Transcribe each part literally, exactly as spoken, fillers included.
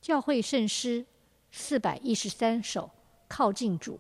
教会圣诗四百一十三首，靠近主。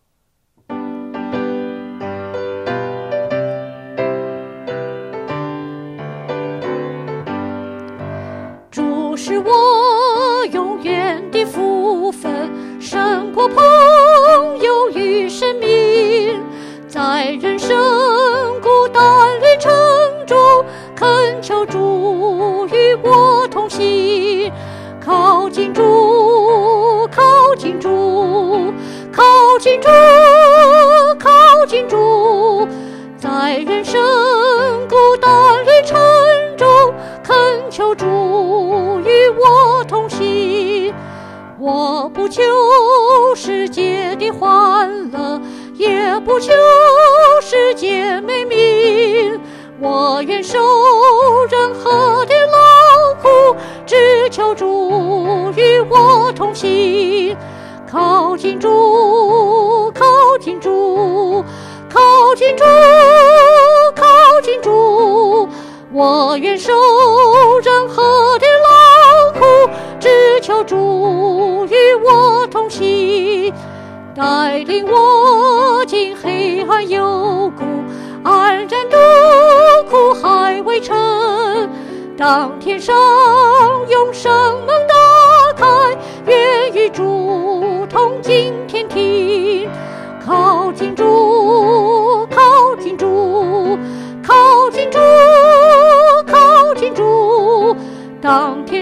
主是我永远的福分，胜过朋友与生命。在人生孤单旅程中，恳求主与我同行。靠近主，靠近主，靠近主，靠近主，在人生孤单旅程中，恳求主与我同行。我不求世界的欢乐，也不求世界美名，我愿受任何的劳苦，只求主与我同行。靠近主，靠近主，靠近主，靠近主，我愿受任何的劳苦，只求主与我同行。带领我进黑暗幽谷，安然度苦海围城。当天上永生门打开，愿与主同进天庭。靠近主，靠近主，靠近主，靠近主，当天